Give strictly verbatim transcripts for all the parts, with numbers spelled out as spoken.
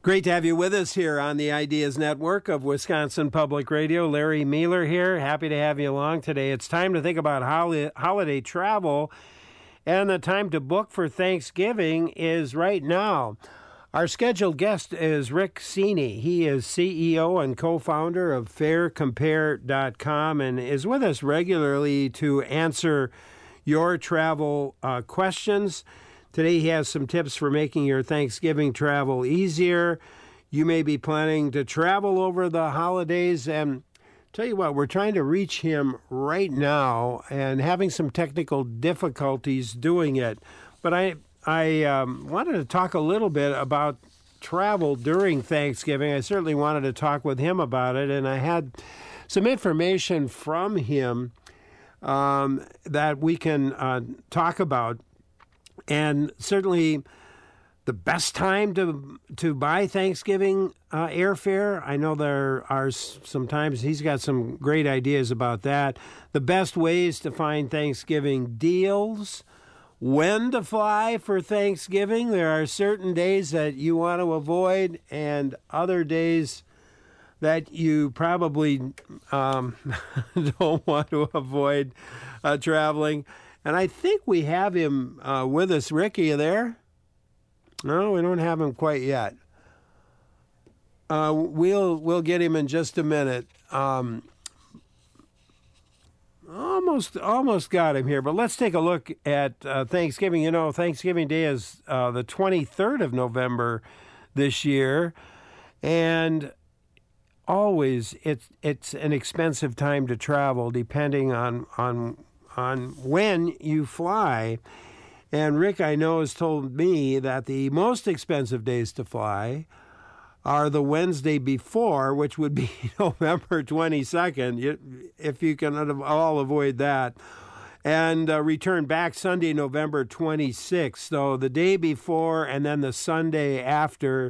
Great to have you with us here on the Ideas Network of Wisconsin Public Radio. Larry Mueller here. Happy to have you along today. It's time to think about holiday, holiday travel, and the time to book for Thanksgiving is right now. Our scheduled guest is Rick Cini. He is C E O and co-founder of Fare Compare dot com and is with us regularly to answer your travel uh, questions. Today he has some tips for making your Thanksgiving travel easier. You may be planning to travel over the holidays, and tell you what, we're trying to reach him right now and having some technical difficulties doing it. But I I um, wanted to talk a little bit about travel during Thanksgiving. I certainly wanted to talk with him about it, and I had some information from him um, that we can uh, talk about. And certainly the best time to to buy Thanksgiving uh, airfare. I know there are sometimes he's got some great ideas about that. The best ways to find Thanksgiving deals. When to fly for Thanksgiving. There are certain days that you want to avoid and other days that you probably um, don't want to avoid uh, traveling. And I think we have him uh, with us. Rick, are you there? No, we don't have him quite yet. Uh, we'll we'll get him in just a minute. Um, almost almost got him here, but let's take a look at uh, Thanksgiving. You know, Thanksgiving Day is uh, the twenty-third of November this year, and always it's it's an expensive time to travel, depending on on. on when you fly. And Rick, I know, has told me that the most expensive days to fly are the Wednesday before, which would be November twenty-second, if you can all avoid that, and uh, return back Sunday, November twenty-sixth. So the day before and then the Sunday after,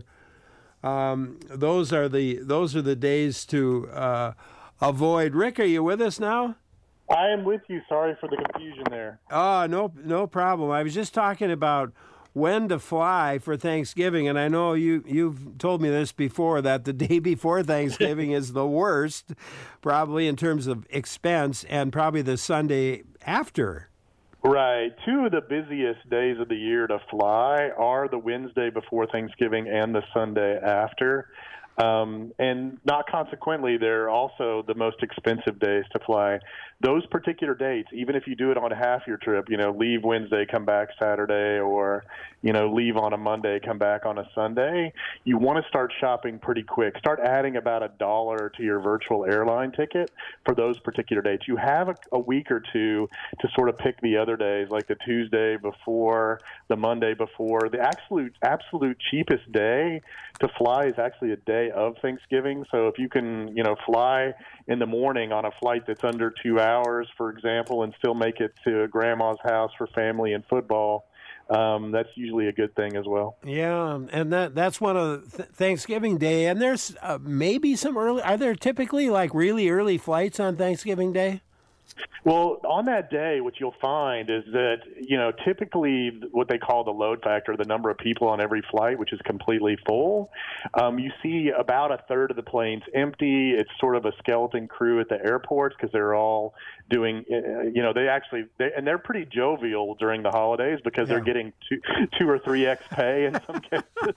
um, those are the those are the days to uh, avoid. Rick, are you with us now? I am with you. Sorry for the confusion there. Oh, no, no problem. I was just talking about when to fly for Thanksgiving, and I know you, you've told me this before, that the day before Thanksgiving is the worst, probably in terms of expense, and probably the Sunday after. Right. Two of the busiest days of the year to fly are the Wednesday before Thanksgiving and the Sunday after. Um, and not consequently, they're also the most expensive days to fly. Those particular dates, even if you do it on half your trip, you know, leave Wednesday, come back Saturday, or, you know, leave on a Monday, come back on a Sunday, you want to start shopping pretty quick. Start adding about a dollar to your virtual airline ticket for those particular dates. You have a, a week or two to sort of pick the other days, like the Tuesday before, the Monday before. The absolute, absolute cheapest day to fly is actually a day of Thanksgiving. So if you can, you know, fly in the morning on a flight that's under two hours, for example, and still make it to grandma's house for family and football, um, that's usually a good thing as well. Yeah, and that that's one of th- Thanksgiving Day. And there's uh, maybe some early, are there typically like really early flights on Thanksgiving Day? Well, on that day, what you'll find is that, you know, typically what they call the load factor, the number of people on every flight, which is completely full, um, you see about a third of the planes empty. It's sort of a skeleton crew at the airports because they're all doing, uh, you know, they actually, they, and they're pretty jovial during the holidays because yeah. they're getting two, two or three X pay in some cases.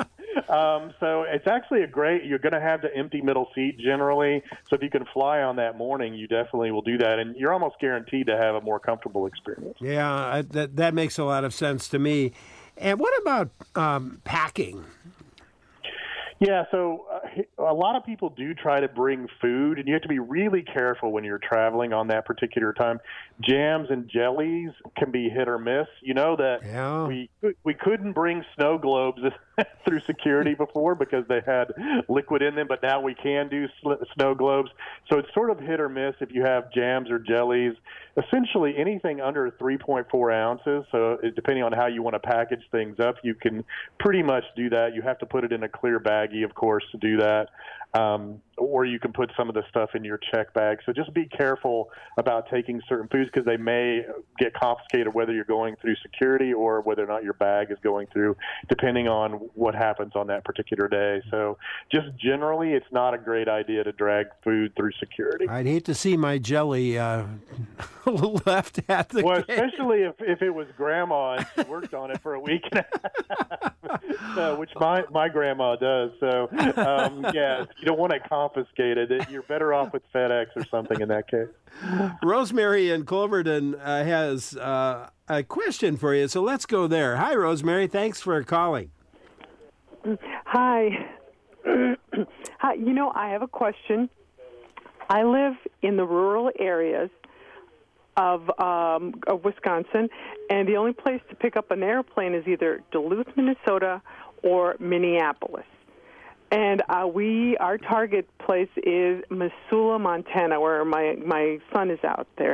Um, so it's actually a great, you're going to have the empty middle seat generally. So if you can fly on that morning, you definitely will do that. And you're almost guaranteed to have a more comfortable experience. Yeah, I, that, that makes a lot of sense to me. And what about um, packing? Yeah, so uh, a lot of people do try to bring food, and you have to be really careful when you're traveling on that particular time. Jams and jellies can be hit or miss. You know that yeah. we we couldn't bring snow globes through security before because they had liquid in them, but now we can do sl- snow globes. So it's sort of hit or miss if you have jams or jellies. Essentially anything under three point four ounces, so it, depending on how you want to package things up, you can pretty much do that. You have to put it in a clear baggie, of course, to do that. Um, or you can put some of the stuff in your check bag. So just be careful about taking certain foods because they may get confiscated whether you're going through security or whether or not your bag is going through, depending on what happens on that particular day. So just generally, it's not a great idea to drag food through security. I'd hate to see my jelly uh, left at the Well, gate. especially if, if it was grandma and she worked on it for a week and a half, so, which my, my grandma does. So, um, yeah, you don't want to confiscate it. You're better off with FedEx or something in that case. Rosemary in Cloverton uh, has uh, a question for you, so let's go there. Hi, Rosemary. Thanks for calling. Hi. Hi. You know, I have a question. I live in the rural areas of, um, of Wisconsin, and the only place to pick up an airplane is either Duluth, Minnesota, or Minneapolis. And uh, we, our target place is Missoula, Montana, where my, my son is out there.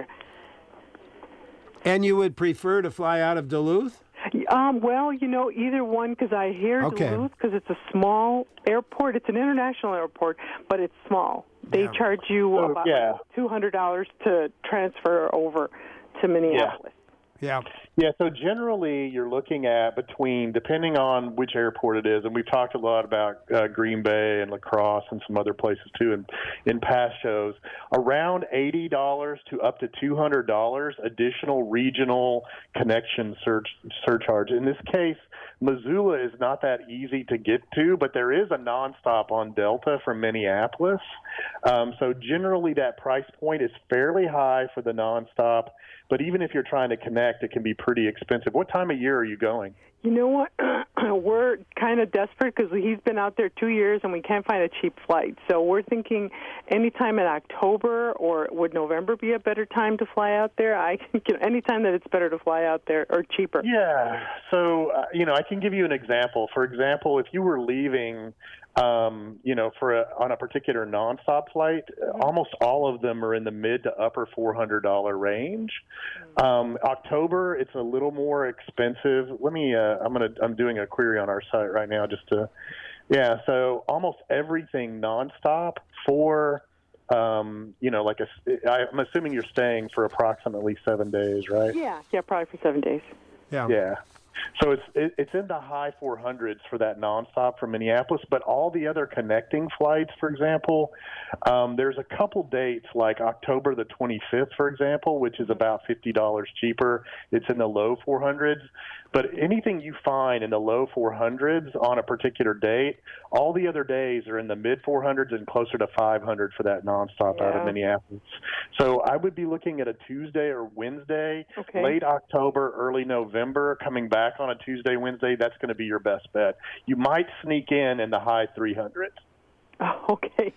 And you would prefer to fly out of Duluth? Um, well, you know, either one, because I hear Okay. Duluth, because it's a small airport. It's an international airport, but it's small. They Yeah. charge you Oh, about yeah. two hundred dollars to transfer over to Minneapolis. Yeah. Yeah, so generally you're looking at between, depending on which airport it is, and we've talked a lot about uh, Green Bay and La Crosse and some other places too in, in past shows, around eighty dollars to up to two hundred dollars additional regional connection surch, surcharge. In this case, Missoula is not that easy to get to, but there is a nonstop on Delta from Minneapolis. Um, so generally that price point is fairly high for the nonstop. But even if you're trying to connect, it can be pretty expensive. What time of year are you going? You know what? We're kind of desperate because he's been out there two years and we can't find a cheap flight. So we're thinking anytime in October, or would November be a better time to fly out there? I can, anytime that it's better to fly out there or cheaper. Yeah. So, uh, you know, I can give you an example. For example, if you were leaving, um, you know, for a, on a particular nonstop flight, mm-hmm. almost all of them are in the mid to upper four hundred dollars range. Mm-hmm. Um, October, it's a little more expensive. Let me, uh, I'm going to, I'm doing a query on our site right now just to, yeah. So almost everything nonstop for, um, you know, like a, I'm assuming you're staying for approximately seven days, right? Yeah. Yeah. Probably for seven days. Yeah. Yeah. So it's it, it's in the high four hundreds for that nonstop from Minneapolis, but all the other connecting flights, for example, um, there's a couple dates like October the twenty-fifth, for example, which is about fifty dollars cheaper. It's in the low four hundreds. But anything you find in the low four hundreds on a particular date, all the other days are in the mid four hundreds and closer to five hundred for that nonstop yeah. out of Minneapolis. So I would be looking at a Tuesday or Wednesday, okay. late October, early November, coming back on a Tuesday, Wednesday. That's going to be your best bet. You might sneak in in the high three hundreds. Oh, okay.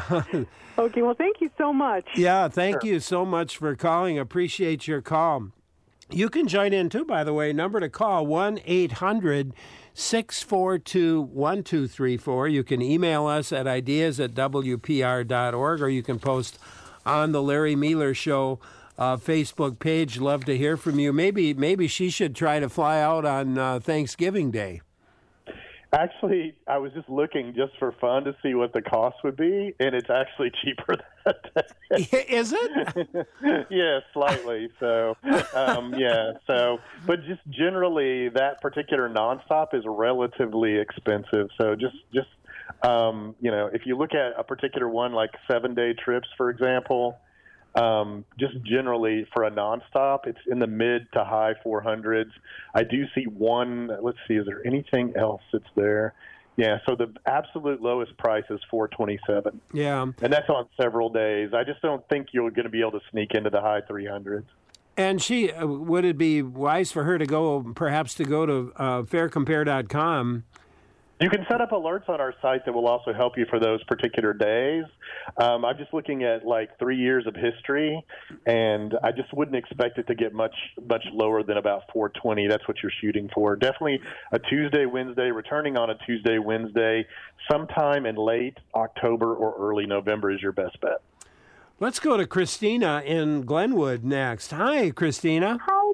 Okay, well, thank you so much. Yeah, thank Sure. you so much for calling. Appreciate your call. You can join in, too, by the way. Number to call, one eight hundred six four two one two three four. You can email us at ideas at w p r dot org, or you can post on the Larry Meeler Show uh, Facebook page. Love to hear from you. Maybe maybe she should try to fly out on uh, Thanksgiving Day. Actually, I was just looking just for fun to see what the cost would be, and it's actually cheaper that day. Is it? Yeah, slightly. So, um, yeah. So, but just generally, that particular nonstop is relatively expensive. So, just just um, you know, if you look at a particular one like seven day trips, for example. Um, just generally for a nonstop, it's in the mid to high four hundreds. I do see one. Let's see, is there anything else that's there? Yeah, so the absolute lowest price is four twenty-seven. Yeah, and that's on several days. I just don't think you're going to be able to sneak into the high three hundreds. And she uh, would it be wise for her to go, perhaps to go to uh, fair compare dot com? You can set up alerts on our site that will also help you for those particular days. Um, I'm just looking at like three years of history, and I just wouldn't expect it to get much much lower than about four twenty. That's what you're shooting for. Definitely a Tuesday, Wednesday, returning on a Tuesday, Wednesday, sometime in late October or early November is your best bet. Let's go to Christina in Glenwood next. Hi, Christina. Hi there.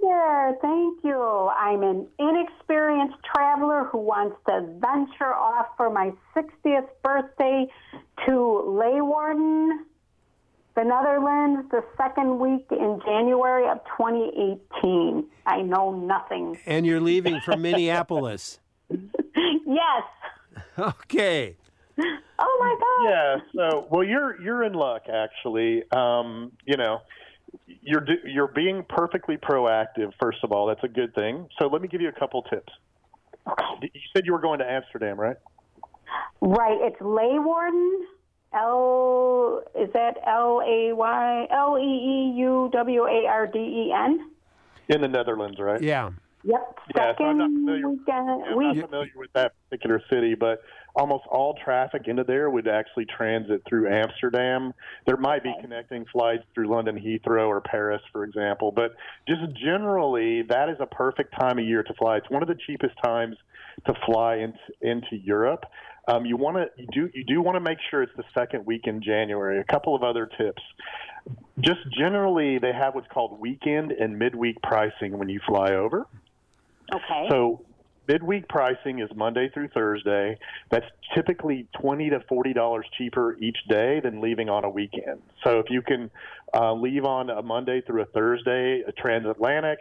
Laura. Thank you. I'm an inexperienced traveler who wants to venture off for my sixtieth birthday to Leeuwarden, the Netherlands, the second week in January of twenty eighteen. I know nothing. And you're leaving from Minneapolis. Yes. Okay. Oh my God. Yeah. So, well, you're you're in luck, actually. Um, you know, you're you're being perfectly proactive. First of all, that's a good thing. So, let me give you a couple tips. Okay. You said you were going to Amsterdam, right? Right. It's Leeuwarden. L is that L A Y L E E U W A R D E N? In the Netherlands, right? Yeah. Yep. Yeah, so I'm not Second familiar, weekend. yeah, I'm week. not familiar with that particular city, but almost all traffic into there would actually transit through Amsterdam. There might be connecting flights through London Heathrow or Paris, for example, but just generally, that is a perfect time of year to fly. It's one of the cheapest times to fly into, into Europe. Um, you want to you do you do want to make sure it's the second week in January. A couple of other tips. Just generally, they have what's called weekend and midweek pricing when you fly over. Okay. So midweek pricing is Monday through Thursday. That's typically twenty to forty dollars cheaper each day than leaving on a weekend. So if you can uh, leave on a Monday through a Thursday, a transatlantic,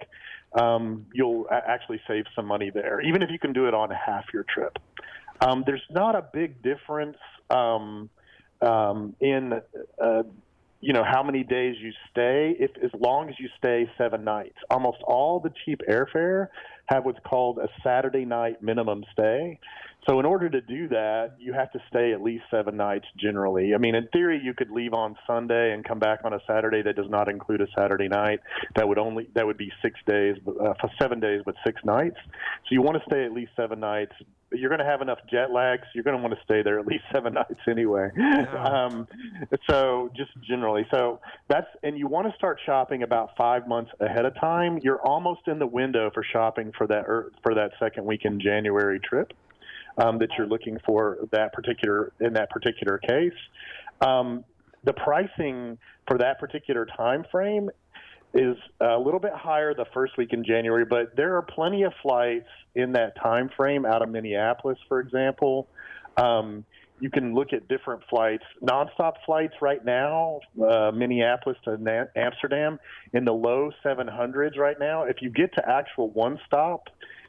um, you'll a- actually save some money there, even if you can do it on half your trip. Um, there's not a big difference um, um, in uh, you know, how many days you stay, if as long as you stay seven nights. Almost all the cheap airfare have what's called a Saturday night minimum stay. So in order to do that, you have to stay at least seven nights generally. I mean, in theory, you could leave on Sunday and come back on a Saturday that does not include a Saturday night. That would only that would be six days, uh, for seven days, but six nights. So you want to stay at least seven nights. You're going to have enough jet lag, so you're going to want to stay there at least seven nights anyway. Yeah. Um, so just generally, so that's and you want to start shopping about five months ahead of time. You're almost in the window for shopping for that er, for that second week in January trip um, that you're looking for that particular in that particular case. Um, the pricing for that particular time frame is a little bit higher the first week in January, but there are plenty of flights in that time frame out of Minneapolis, for example. Um, you can look at different flights, nonstop flights right now, uh, Minneapolis to Na- Amsterdam in the low seven hundreds right now. If you get to actual one-stop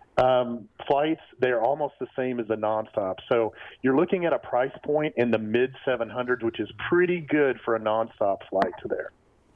um, flights, they're almost the same as the nonstop. So you're looking at a price point in the mid seven hundreds, which is pretty good for a nonstop flight to there.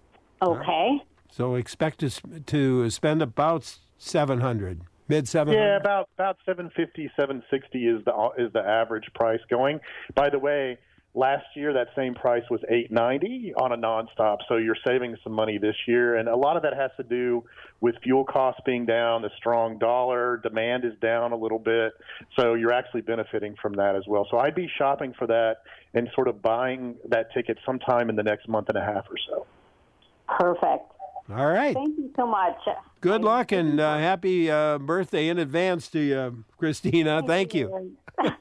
Okay. So expect to, to spend about seven hundred, mid seven hundred. Yeah, about about seven fifty, seven sixty is the is the average price going. By the way, last year that same price was eight ninety on a nonstop, so you're saving some money this year, and a lot of that has to do with fuel costs being down, the strong dollar, demand is down a little bit, so you're actually benefiting from that as well. So I'd be shopping for that and sort of buying that ticket sometime in the next month and a half or so. Perfect. All right. Thank you so much. Good luck and uh, happy uh, birthday in advance to you, Christina. Thank you.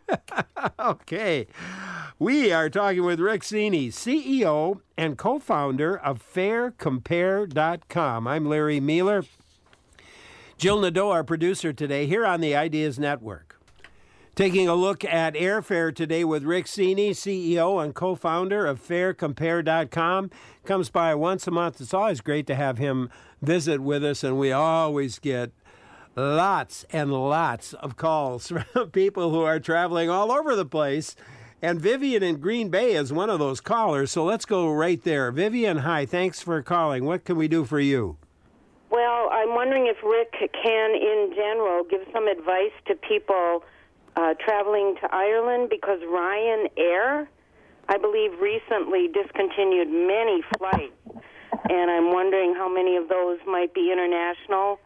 Okay. We are talking with Rick Cini, C E O and co-founder of Fare Compare dot com. I'm Larry Mealer. Jill Nadeau, our producer today, here on the Ideas Network. Taking a look at airfare today with Rick Cini, C E O and co-founder of Fare Compare dot com. Comes by once a month. It's always great to have him visit with us, and we always get lots and lots of calls from people who are traveling all over the place. And Vivian in Green Bay is one of those callers, so let's go right there. Vivian, hi, thanks for calling. What can we do for you? Well, I'm wondering if Rick can, in general, give some advice to people uh, traveling to Ireland, because Ryanair, I believe, recently discontinued many flights, and I'm wondering how many of those might be international.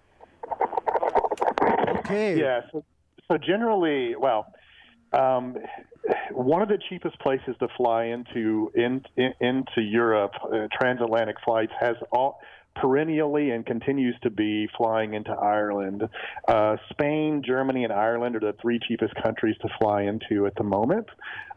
Okay. Yeah, so, so generally, well, um, one of the cheapest places to fly into in, in, into Europe, uh, transatlantic flights, has all perennially and continues to be flying into Ireland. Uh, Spain, Germany, and Ireland are the three cheapest countries to fly into at the moment.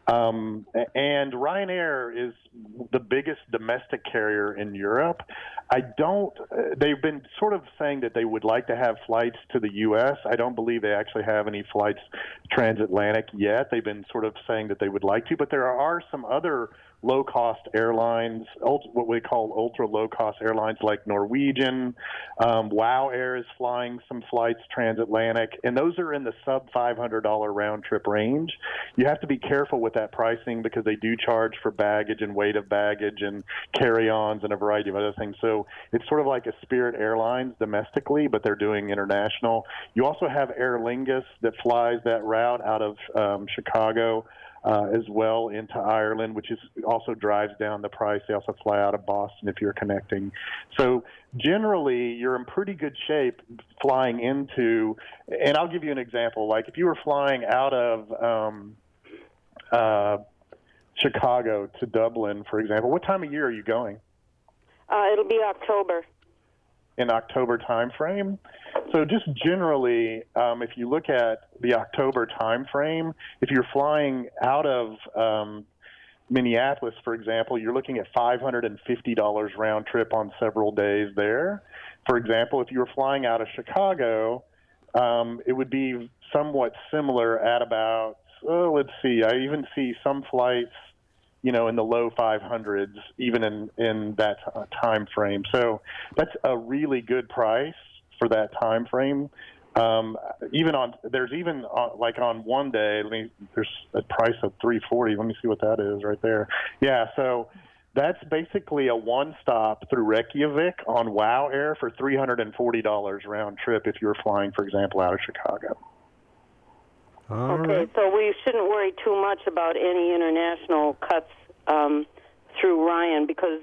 Um, and Ryanair is the biggest domestic carrier in Europe. I don't, they've been sort of saying that they would like to have flights to the U S. I don't believe they actually have any flights transatlantic yet. They've been sort of saying that they would like to, but there are some other low-cost airlines, what we call ultra-low-cost airlines like Norwegian. Um, WOW Air is flying some flights transatlantic, and those are in the sub five hundred dollars round-trip range. You have to be careful with that pricing because they do charge for baggage and weight of baggage and carry-ons and a variety of other things. So it's sort of like a Spirit Airlines domestically, but they're doing international. You also have Aer Lingus that flies that route out of um, Chicago. Uh, as well into Ireland, which is also drives down the price. They also fly out of Boston if you're connecting. So generally, you're in pretty good shape flying into, and I'll give you an example. Like if you were flying out of um, uh, Chicago to Dublin, for example, what time of year are you going? Uh, it'll be October. In October time frame. So just generally, um, if you look at the October time frame, if you're flying out of um, Minneapolis, for example, you're looking at five hundred fifty dollars round trip on several days there. For example, if you were flying out of Chicago, um, it would be somewhat similar at about, oh, let's see, I even see some flights, you know, in the low five hundreds, even in, in that uh, time frame. So that's a really good price for that time frame. Um, even on, there's even uh, like on one day, let me, there's a price of three forty. Let me see what that is right there. Yeah, so that's basically a one-stop through Reykjavik on WOW Air for three hundred forty dollars round trip if you're flying, for example, out of Chicago. All okay, right. so we shouldn't worry too much about any international cuts um, through Ryan because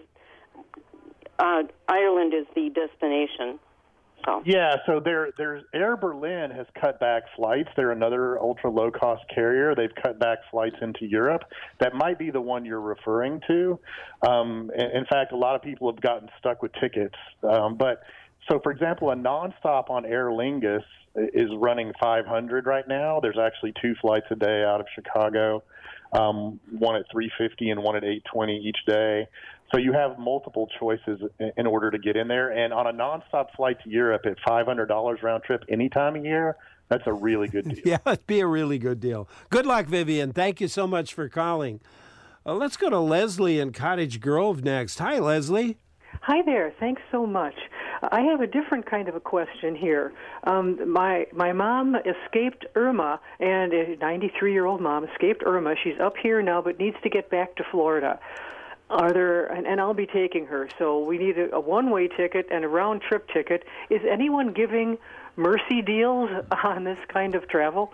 uh, Ireland is the destination. So. Yeah, so there, there's Air Berlin has cut back flights. They're another ultra low cost carrier. They've cut back flights into Europe. That might be the one you're referring to. Um, in, in fact, a lot of people have gotten stuck with tickets. Um, but so, for example, a nonstop on Aer Lingus is running five hundred right now. There's actually two flights a day out of Chicago, um, one at three fifty and one at eight twenty each day. So you have multiple choices in order to get in there. And on a nonstop flight to Europe at five hundred dollars round trip any time of year, that's a really good deal. Yeah, it'd be a really good deal. Good luck, Vivian. Thank you so much for calling. Uh, let's go to Leslie in Cottage Grove next. Hi, Leslie. Hi there. Thanks so much. I have a different kind of a question here. Um, my my mom escaped Irma, and a ninety-three-year-old mom escaped Irma. She's up here now, but needs to get back to Florida. Are there, and, and I'll be taking her, so we need a, a one-way ticket and a round-trip ticket. Is anyone giving mercy deals on this kind of travel?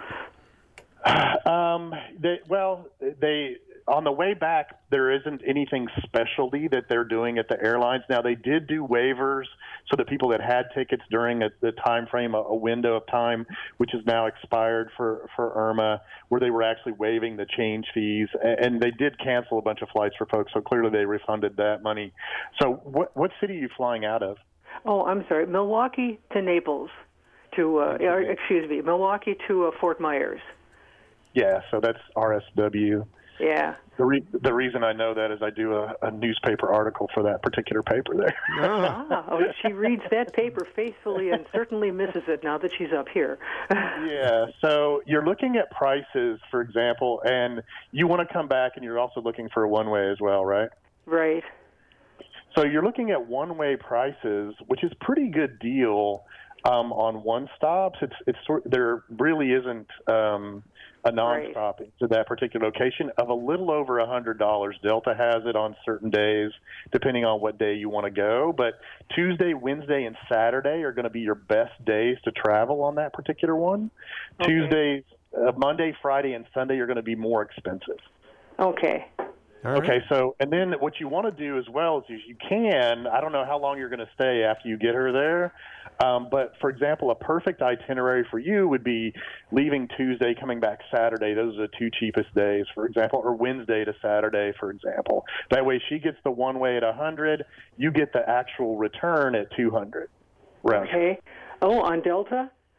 Um, they, well, they on the way back, there isn't anything specialty that they're doing at the airlines. Now, they did do waivers so that people that had tickets during a, the time frame, a, a window of time, which is now expired for, for Irma, where they were actually waiving the change fees. And, and they did cancel a bunch of flights for folks, so clearly they refunded that money. So what, what city are you flying out of? Oh, I'm sorry, Milwaukee to Naples, to, uh, or, excuse me, Milwaukee to uh, Fort Myers. Yeah, so that's R S W. Yeah. The, re- the reason I know that is I do a, a newspaper article for that particular paper there. Ah, oh, she reads that paper faithfully and certainly misses it now that she's up here. Yeah, so you're looking at prices, for example, and you want to come back and you're also looking for a one-way as well, right? Right. So you're looking at one-way prices, which is pretty good deal um, on one stops. It's it's sort there really isn't um, a nonstop right. to that particular location of a little over a hundred dollars. Delta has it on certain days, depending on what day you want to go. But Tuesday, Wednesday, and Saturday are going to be your best days to travel on that particular one. Okay. Tuesdays, uh, Monday, Friday, and Sunday are going to be more expensive. Okay. Right. Okay, so, and then what you want to do as well is if you can, I don't know how long you're going to stay after you get her there, um, but for example, a perfect itinerary for you would be leaving Tuesday, coming back Saturday. Those are the two cheapest days, for example, or Wednesday to Saturday, for example. That way she gets the one way at one hundred, you get the actual return at two hundred. Right. Okay. Oh, on Delta?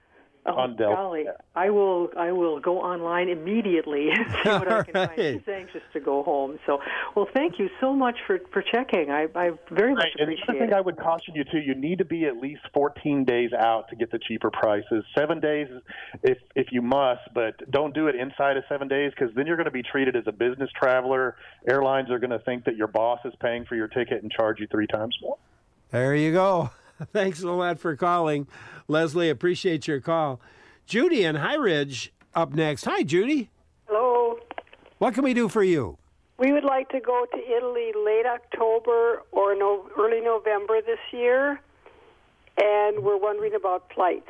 Oh, on Delta. golly. I will I will go online immediately and see what I can All find. right. She's anxious to go home. So, well, thank you so much for, for checking. I, I very much Right, and the appreciate other thing it. I would caution you to, you need to be at least fourteen days out to get the cheaper prices. Seven days if if you must, but don't do it inside of seven days because then you're going to be treated as a business traveler. Airlines are going to think that your boss is paying for your ticket and charge you three times more. There you go. Thanks a lot for calling. Leslie, appreciate your call. Judy in High Ridge up next. Hi, Judy. Hello. What can we do for you? We would like to go to Italy late October or no, early November this year, and we're wondering about flights.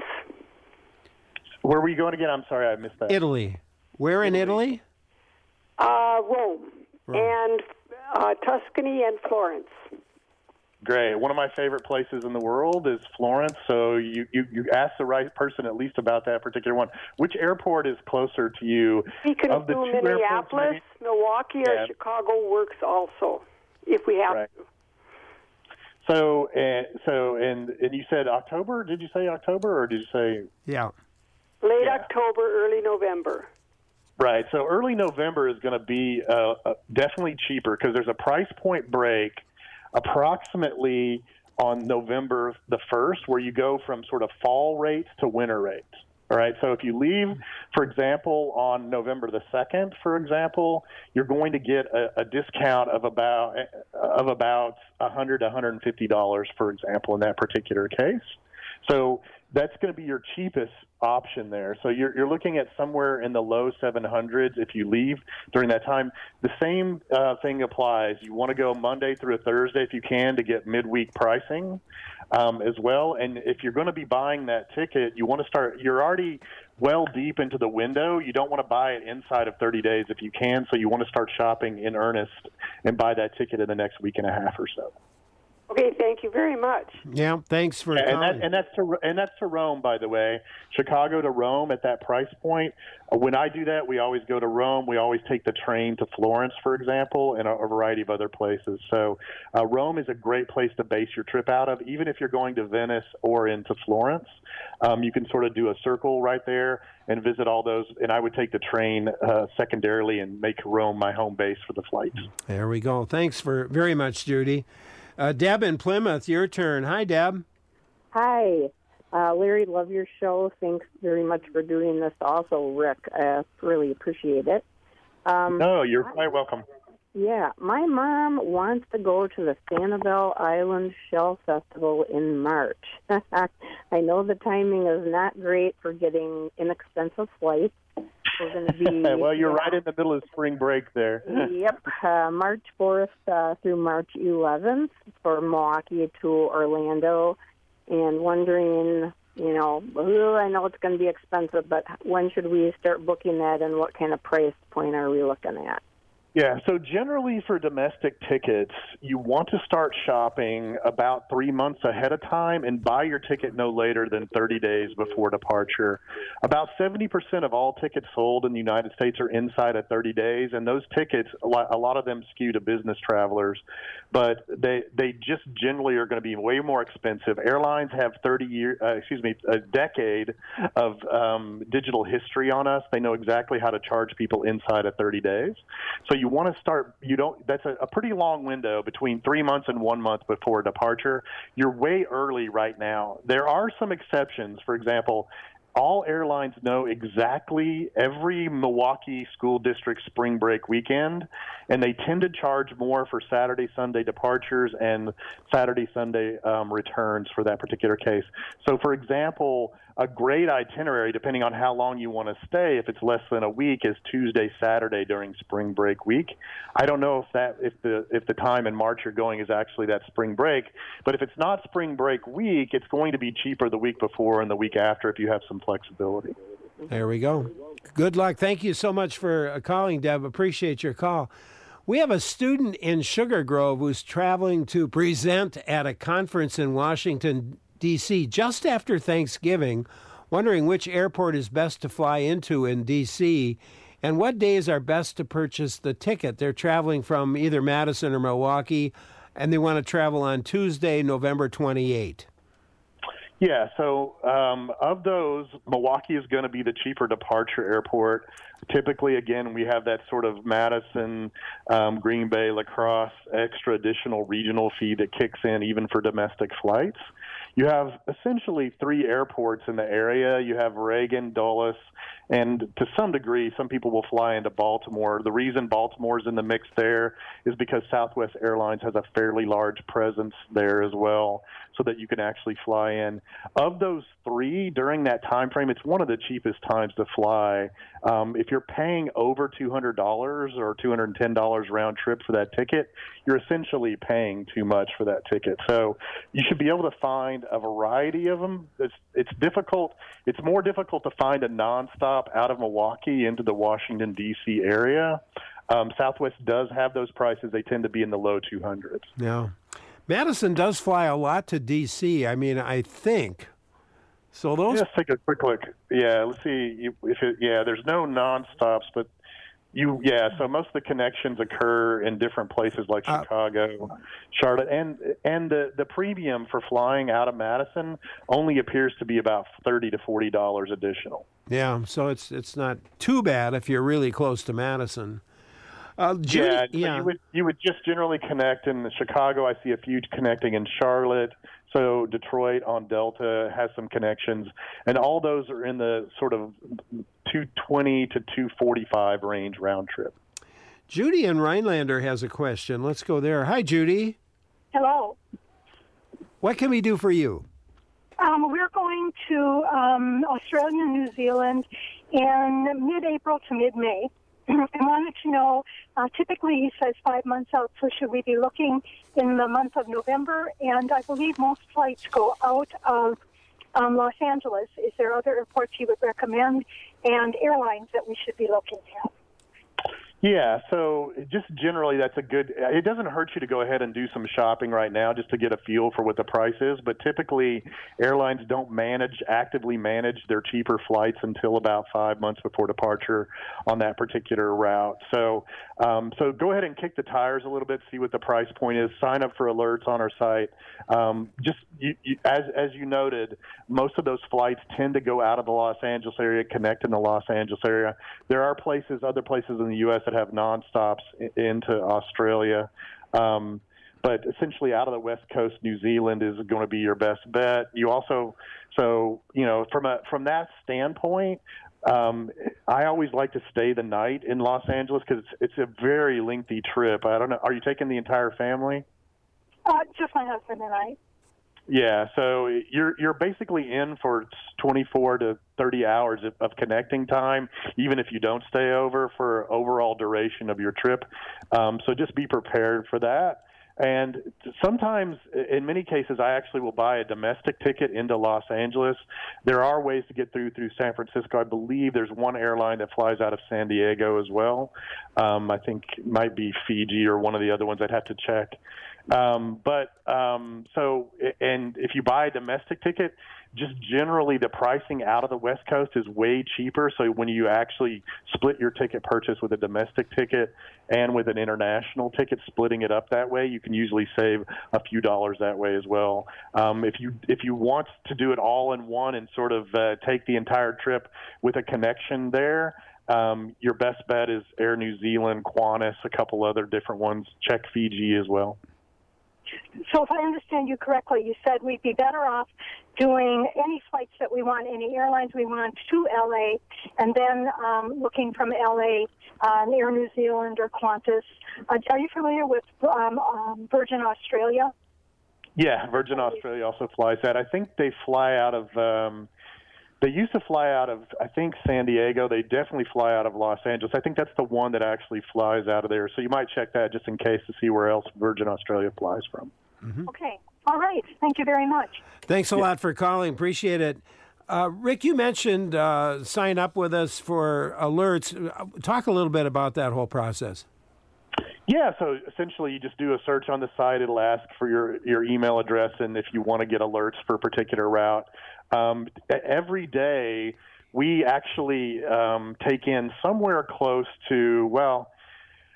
Where were you going again? I'm sorry, I missed that. Italy. Where in Italy? Uh, Rome, Rome. and uh, Tuscany and Florence. Great. One of my favorite places in the world is Florence, so you, you, you asked the right person at least about that particular one. Which airport is closer to you? We can Of the do two airports, Minneapolis, maybe? Milwaukee, Yeah. or Chicago works also, if we have Right. to. So, and so, and and you said October? Did you say October, or did you say Yeah. Late Yeah. October, early November. right? So, early November is going to be uh, uh, definitely cheaper because there's a price point break, approximately on November the first, where you go from sort of fall rates to winter rates. All right. So if you leave, for example, on November the second, for example, you're going to get a, a discount of about of about one hundred to one hundred fifty dollars, for example, in that particular case. So that's going to be your cheapest option there. So you're, you're looking at somewhere in the low seven hundreds if you leave during that time. The same uh, thing applies. You want to go Monday through a Thursday if you can to get midweek pricing um, as well. And if you're going to be buying that ticket, you want to start, you're already well deep into the window. You don't want to buy it inside of thirty days if you can. So you want to start shopping in earnest and buy that ticket in the next week and a half or so. Okay, thank you very much. Yeah, thanks for And, calling. that, and that's to and that's to Rome, by the way. Chicago to Rome at that price point. When I do that, we always go to Rome. We always take the train to Florence, for example, and a, a variety of other places. So uh, Rome is a great place to base your trip out of, even if you're going to Venice or into Florence. Um, you can sort of do a circle right there and visit all those. And I would take the train uh, secondarily and make Rome my home base for the flights. There we go. Thanks for very much, Judy. Uh, Deb in Plymouth, your turn. Hi, Deb. Hi. Uh, Larry, love your show. Thanks very much for doing this also, Rick. I really appreciate it. Um, No, you're quite welcome. yeah, my mom wants to go to the Sanibel Island Shell Festival in March. I know the timing is not great for getting inexpensive flights. We're going to be Well, you're yeah. right in the middle of spring break there. Yep, uh, March fourth uh, through March eleventh for Milwaukee to Orlando, and wondering, you know, ooh, I know it's going to be expensive, but when should we start booking that, and what kind of price point are we looking at? Yeah, so generally for domestic tickets, you want to start shopping about three months ahead of time and buy your ticket no later than thirty days before departure. About seventy percent of all tickets sold in the United States are inside of thirty days, and those tickets, a lot, a lot of them skew to business travelers, but they they just generally are going to be way more expensive. Airlines have thirty year, uh, excuse me, a decade of um, digital history on us. They know exactly how to charge people inside of thirty days. So you You want to start, you don't, that's a, a pretty long window between three months and one month before departure. You're way early right now. There are some exceptions. For example, all airlines know exactly every Milwaukee school district spring break weekend, and they tend to charge more for Saturday, Sunday departures and Saturday, Sunday um, returns for that particular case. So, for example, a great itinerary, depending on how long you want to stay, if it's less than a week, is Tuesday, Saturday during spring break week. I don't know if that if the if the time in March you're going is actually that spring break, but if it's not spring break week, it's going to be cheaper the week before and the week after if you have some flexibility. There we go. Good luck. Thank you so much for uh, calling, Deb. Appreciate your call. We have a student in Sugar Grove who's traveling to present at a conference in Washington, D C just after Thanksgiving, wondering which airport is best to fly into in D C and what days are best to purchase the ticket. They're traveling from either Madison or Milwaukee, and they want to travel on Tuesday, November twenty-eighth. Yeah, so um, of those, Milwaukee is going to be the cheaper departure airport. Typically, again, we have that sort of Madison, um, Green Bay, La Crosse extra additional regional fee that kicks in even for domestic flights. You have essentially three airports in the area. You have Reagan, Dulles, and to some degree, some people will fly into Baltimore. The reason Baltimore's in the mix there is because Southwest Airlines has a fairly large presence there as well, so that you can actually fly in. Of those three, during that time frame, it's one of the cheapest times to fly. Um, if you're paying over two hundred dollars or two hundred ten dollars round trip for that ticket, you're essentially paying too much for that ticket. So you should be able to find a variety of them. It's, it's difficult. It's more difficult to find a nonstop out of Milwaukee into the Washington, D C area. Um, Southwest does have those prices. They tend to be in the low two hundreds. Yeah. Madison does fly a lot to D C. I mean, I think. So those. Let's take a quick look. Yeah, let's see if it. Yeah, there's no nonstops, but you. Yeah, so most of the connections occur in different places like Uh, Chicago, Charlotte, and and the the premium for flying out of Madison only appears to be about thirty to forty dollars additional. Yeah, so it's it's not too bad if you're really close to Madison. Uh, Judy, yeah, so yeah. you would you would just generally connect in Chicago. I see a few connecting in Charlotte. So Detroit on Delta has some connections, and all those are in the sort of two twenty to two forty-five range round trip. Judy in Rhinelander has a question. Let's go there. Hi, Judy. Hello. What can we do for you? Um, we're going to um, Australia and New Zealand in mid-April to mid-May. I wanted to know, uh, typically he says five months out, so should we be looking in the month of November? And I believe most flights go out of um, Los Angeles. Is there other airports you would recommend and airlines that we should be looking at? Yeah, so just generally that's a good – it doesn't hurt you to go ahead and do some shopping right now just to get a feel for what the price is, but typically airlines don't manage – actively manage their cheaper flights until about five months before departure on that particular route. So um, so go ahead and kick the tires a little bit, see what the price point is, sign up for alerts on our site. Um, just you, you, as, as you noted, most of those flights tend to go out of the Los Angeles area, connect in the Los Angeles area. There are places, other places in the U S that have nonstops into Australia. Um, but essentially out of the West Coast, New Zealand is going to be your best bet. You also, so, you know, from a, from that standpoint, um, I always like to stay the night in Los Angeles because it's, it's a very lengthy trip. I don't know. Are you taking the entire family? Uh, just my husband and I. Yeah, so you're you're basically in for twenty-four to thirty hours of, of connecting time, even if you don't stay over for overall duration of your trip. Um, so just be prepared for that. And sometimes, in many cases, I actually will buy a domestic ticket into Los Angeles. There are ways to get through through San Francisco. I believe there's one airline that flies out of San Diego as well. Um, I think it might be Fiji or one of the other ones. I'd have to check. Um, but um, so, and if you buy a domestic ticket, just generally the pricing out of the West Coast is way cheaper. So when you actually split your ticket purchase with a domestic ticket and with an international ticket, splitting it up that way, you can usually save a few dollars that way as well. Um, if you if you want to do it all in one and sort of uh, take the entire trip with a connection there, um, your best bet is Air New Zealand, Qantas, a couple other different ones. Check Fiji as well. So if I understand you correctly, you said we'd be better off doing any flights that we want, any airlines we want to L A, and then um, looking from L A, uh, Air New Zealand or Qantas. Uh, are you familiar with um, um, Virgin Australia? Yeah, Virgin Australia also flies that. I think they fly out of um, – they used to fly out of, I think, San Diego. They definitely fly out of Los Angeles. I think that's the one that actually flies out of there. So you might check that just in case to see where else Virgin Australia flies from. Mm-hmm. Okay. All right. Thank you very much. Thanks a lot for calling. Appreciate it. Uh, Rick, you mentioned uh, sign up with us for alerts. Talk a little bit about that whole process. Yeah, so essentially you just do a search on the site. It'll ask for your, your email address and if you want to get alerts for a particular route. Um, every day we actually um, take in somewhere close to, well,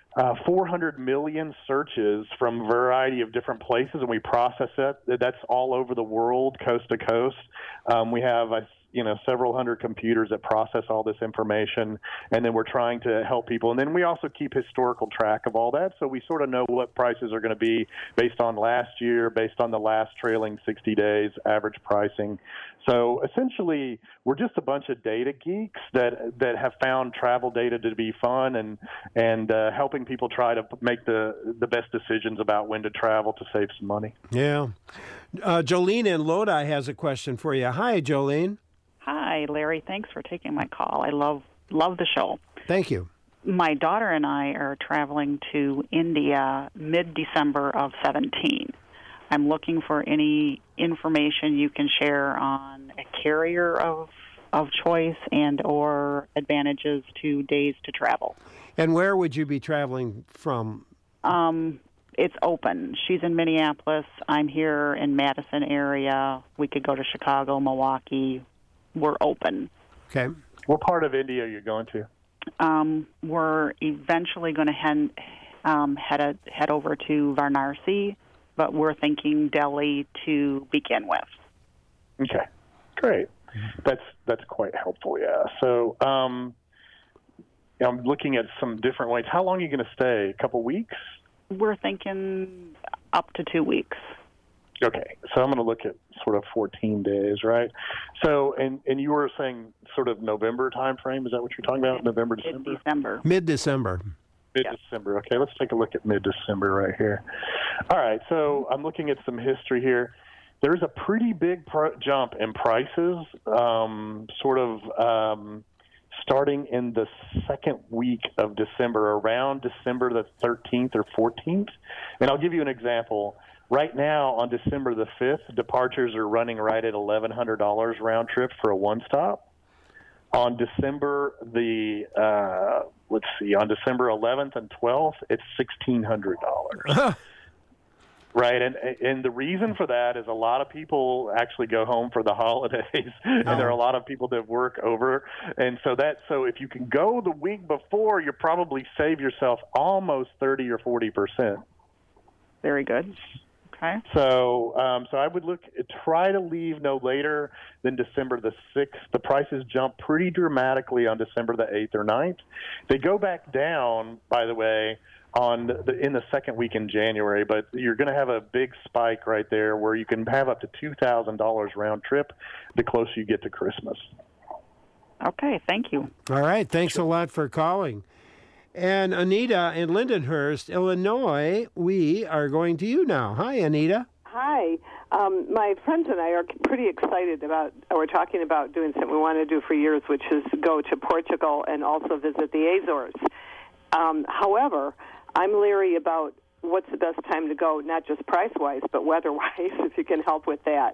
uh, four hundred million searches from a variety of different places, and we process it. That's all over the world, coast to coast. Um, we have a you know, several hundred computers that process all this information, and then we're trying to help people. And then we also keep historical track of all that, so we sort of know what prices are going to be based on last year, based on the last trailing sixty days, average pricing. So essentially, we're just a bunch of data geeks that that have found travel data to be fun and and uh, helping people try to make the, the best decisions about when to travel to save some money. Yeah. Uh, Jolene in Lodi has a question for you. Hi, Jolene. Hi, Larry. Thanks for taking my call. I love love the show. Thank you. My daughter and I are traveling to India mid-December of seventeen. I'm looking for any information you can share on a carrier of of choice and or advantages to days to travel. And where would you be traveling from? Um, it's open. She's in Minneapolis. I'm here in Madison area. We could go to Chicago, Milwaukee. We're open. Okay. What part of India are you going to? Um, we're eventually going to head um, head, a, head over to Varanasi, but we're thinking Delhi to begin with. Okay, great. That's that's quite helpful. Yeah. So um, I'm looking at some different ways. How long are you going to stay? A couple weeks? We're thinking up to two weeks. Okay, so I'm going to look at sort of fourteen days, right? So, and and you were saying sort of November time frame. Is that what you're talking about? November, December? December. Mid-December. Mid-December. Okay, let's take a look at mid-December right here. All right, so I'm looking at some history here. There's a pretty big pro- jump in prices, um, sort of um, starting in the second week of December, around December the thirteenth or fourteenth. And I'll give you an example. Right now, on December the fifth, departures are running right at eleven hundred dollars round trip for a one-stop. On December the, uh, let's see, on December eleventh and twelfth, it's sixteen hundred dollars. Right, and and the reason for that is a lot of people actually go home for the holidays, and there are a lot of people that work over, and so that so if you can go the week before, you probably save yourself almost thirty or forty percent. Very good. Okay. So, um, so I would look try to leave no later than December the sixth. The prices jump pretty dramatically on December the eighth or ninth. They go back down, by the way, on the, in the second week in January, but you're going to have a big spike right there where you can have up to two thousand dollars round trip the closer you get to Christmas. Okay, thank you. All right, thanks a lot for calling. And Anita in Lindenhurst, Illinois, we are going to you now. Hi, Anita. Hi. Um, my friends and I are pretty excited about, we're talking about doing something we want to do for years, which is go to Portugal and also visit the Azores. Um, however, I'm leery about what's the best time to go, not just price-wise, but weather-wise, if you can help with that.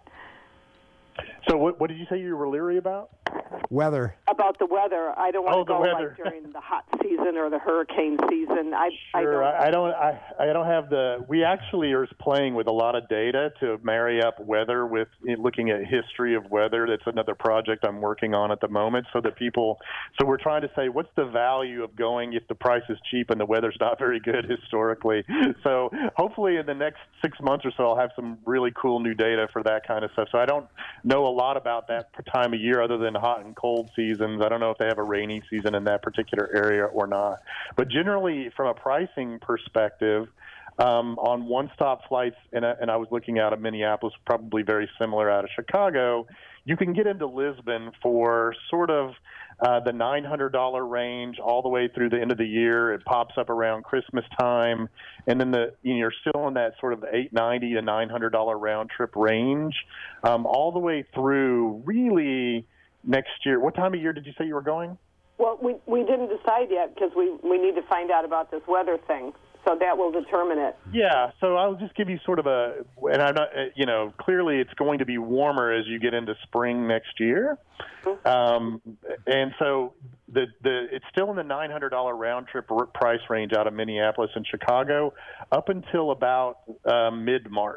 So what, what did you say you were leery about? Weather. About the weather. I don't want oh, to go weather. like during the hot season or the hurricane season. I, sure. I don't. I, I don't. I, I don't have the. We actually are playing with a lot of data to marry up weather with looking at history of weather. That's another project I'm working on at the moment, so that people. So we're trying to say what's the value of going if the price is cheap and the weather's not very good historically. So hopefully in the next six months or so, I'll have some really cool new data for that kind of stuff. So I don't know a lot about that time of year other than hot and cold seasons. I don't know if they have a rainy season in that particular area or not. But generally, from a pricing perspective, um, on one-stop flights, and, and I was looking out of Minneapolis, probably very similar out of Chicago, you can get into Lisbon for sort of uh, the nine hundred dollars range all the way through the end of the year. It pops up around Christmas time, and then the you know, you're still in that sort of eight hundred ninety dollars to nine hundred dollars round trip range, um, all the way through really next year. What time of year did you say you were going? Well, we we didn't decide yet because we, we need to find out about this weather thing. So that will determine it. Yeah, so I'll just give you sort of a, and I'm not, you know, clearly it's going to be warmer as you get into spring next year. Mm-hmm. Um, and so the the it's still in the nine hundred dollars round trip price range out of Minneapolis and Chicago up until about uh, mid-March,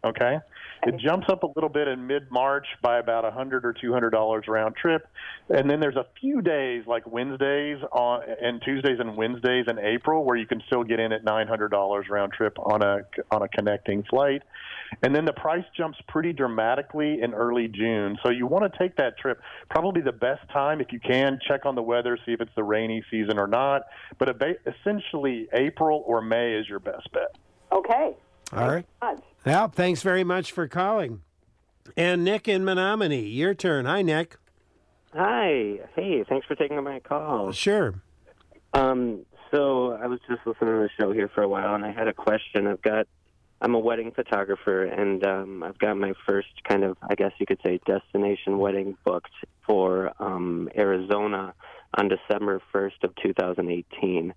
Okay, it jumps up a little bit in mid-March by about one hundred or two hundred dollars round trip, and then there's a few days like Wednesdays on and Tuesdays and Wednesdays in April where you can still get in at nine hundred dollars round trip on a on a connecting flight, and then the price jumps pretty dramatically in early June. So you want to take that trip. Probably the best time, if you can, check on the weather, see if it's the rainy season or not. But essentially, April or May is your best bet. Okay. All right. Well, thanks very much for calling. And Nick in Menominee, your turn. Hi, Nick. Hi. Hey, thanks for taking my call. Sure. Um, so I was just listening to the show here for a while, and I had a question. I've got, I'm a wedding photographer, and um, I've got my first kind of, I guess you could say, destination wedding booked for um, Arizona on December first of two thousand eighteen.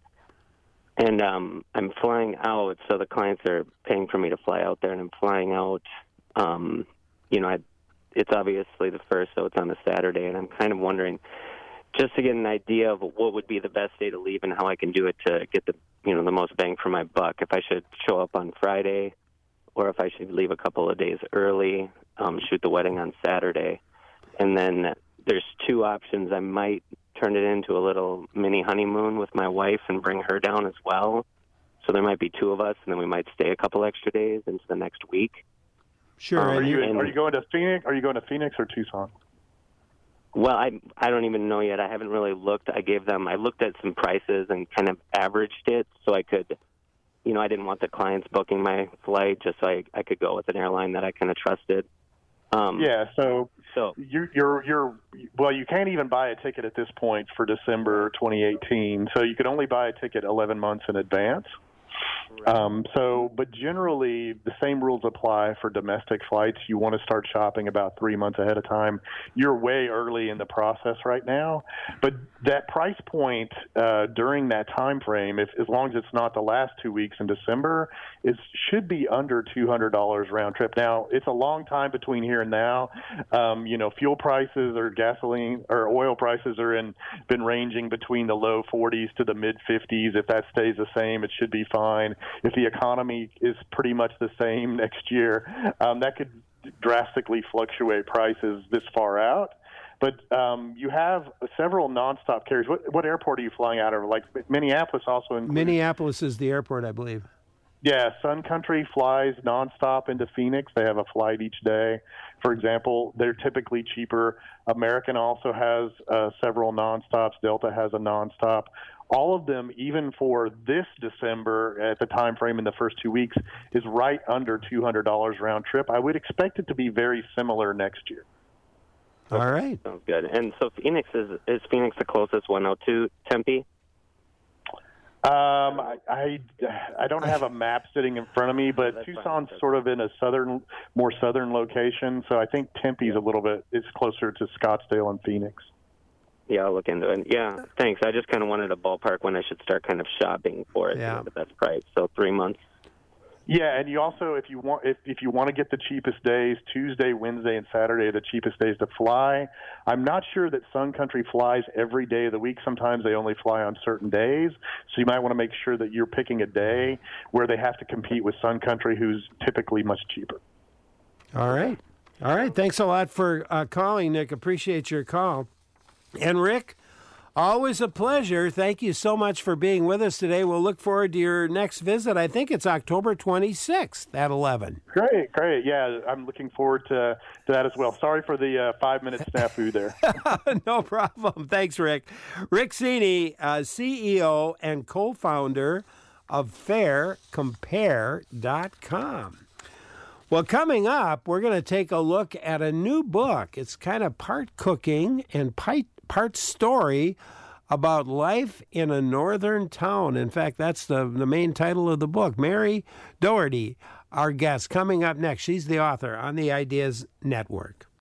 And um, I'm flying out, so the clients are paying for me to fly out there, and I'm flying out, um, you know, I, it's obviously the first, so it's on a Saturday, and I'm kind of wondering, just to get an idea of what would be the best day to leave and how I can do it to get the, you know, the most bang for my buck, if I should show up on Friday or if I should leave a couple of days early, um, shoot the wedding on Saturday. And then there's two options. I might turn it into a little mini honeymoon with my wife and bring her down as well. So there might be two of us, and then we might stay a couple extra days into the next week. Sure. Um, are, you, and, are you going to Phoenix? Are you going to Phoenix or Tucson? Well, I I don't even know yet. I haven't really looked. I gave them. I looked at some prices and kind of averaged it so I could, you know, I didn't want the clients booking my flight, just so I I could go with an airline that I kind of trusted. Um, yeah. So. So you're, you're, you're, well, you can't even buy a ticket at this point for December twenty eighteen. So you could only buy a ticket eleven months in advance. Um, so, but generally, the same rules apply for domestic flights. You want to start shopping about three months ahead of time. You're way early in the process right now, but that price point uh, during that time frame, if as long as it's not the last two weeks in December, is should be under two hundred dollars round trip. Now, it's a long time between here and now. Um, you know, fuel prices or gasoline or oil prices are in been ranging between the low forties to the mid fifties. If that stays the same, it should be fine. If the economy is pretty much the same next year, um, that could drastically fluctuate prices this far out. But um, you have several nonstop carriers. What, what airport are you flying out of? Like Minneapolis also includes. Minneapolis is the airport, I believe. Yeah, Sun Country flies nonstop into Phoenix. They have a flight each day. For example, they're typically cheaper. American also has uh, several nonstops. Delta has a nonstop. All of them, even for this December at the time frame in the first two weeks, is right under two hundred dollars round trip. I would expect it to be very similar next year. All right. Sounds good. And so Phoenix, is is Phoenix the closest one out to Tempe? Um, I, I, I don't have a map sitting in front of me, but no, Tucson's fine. Sort of in a southern, more southern location. So I think Tempe's a little bit, it's closer to Scottsdale and Phoenix. Yeah, I'll look into it. Yeah, thanks. I just kind of wanted a ballpark when I should start kind of shopping for it, yeah. You know, the best price. So three months. Yeah, and you also, if you want, if, if you want to get the cheapest days, Tuesday, Wednesday, and Saturday are the cheapest days to fly. I'm not sure that Sun Country flies every day of the week. Sometimes they only fly on certain days, so you might want to make sure that you're picking a day where they have to compete with Sun Country, who's typically much cheaper. All right, all right. Thanks a lot for uh, calling, Nick. Appreciate your call. And Rick, always a pleasure. Thank you so much for being with us today. We'll look forward to your next visit. I think it's October twenty-sixth at eleven. Great, great. Yeah, I'm looking forward to, to that as well. Sorry for the uh, five-minute snafu there. No problem. Thanks, Rick. Rick Cini, uh, C E O and co-founder of fair compare dot com. Well, coming up, we're going to take a look at a new book. It's kind of part cooking and part part story about life in a northern town. In fact, that's the, the main title of the book. Mary Doherty, our guest, coming up next. She's the author on the Ideas Network.